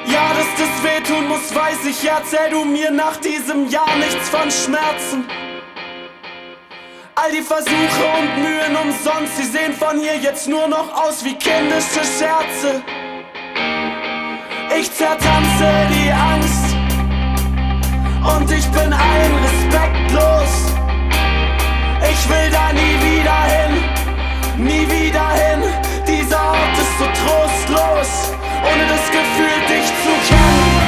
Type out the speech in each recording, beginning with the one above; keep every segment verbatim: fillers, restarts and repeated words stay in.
Ja, dass das wehtun muss, weiß ich. Erzähl du mir nach diesem Jahr nichts von Schmerzen. All die Versuche und Mühen umsonst, sie sehen von hier jetzt nur noch aus wie kindische Scherze. Ich zertanze die Angst und ich bin allen respektlos. Ich will da nie wieder hin, nie wieder hin. Dieser Ort ist so trostlos, ohne das Gefühl, dich zu kennen.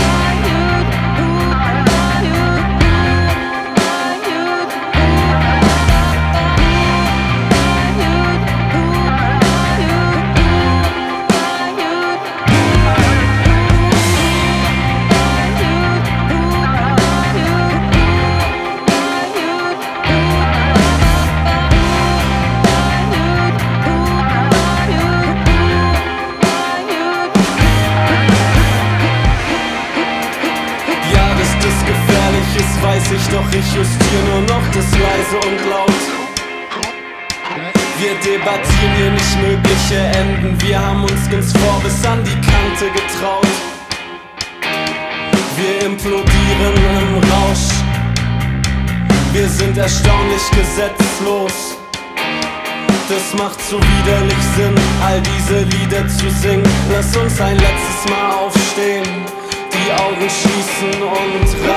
Weiß ich, doch ich justiere nur noch das leise und laut. Wir debattieren hier nicht mögliche Enden. Wir haben uns ganz vor bis an die Kante getraut. Wir implodieren im Rausch. Wir sind erstaunlich gesetzlos. Das macht so widerlich Sinn, all diese Lieder zu singen. Lass uns ein letztes Mal aufstehen, die Augen schließen und rein.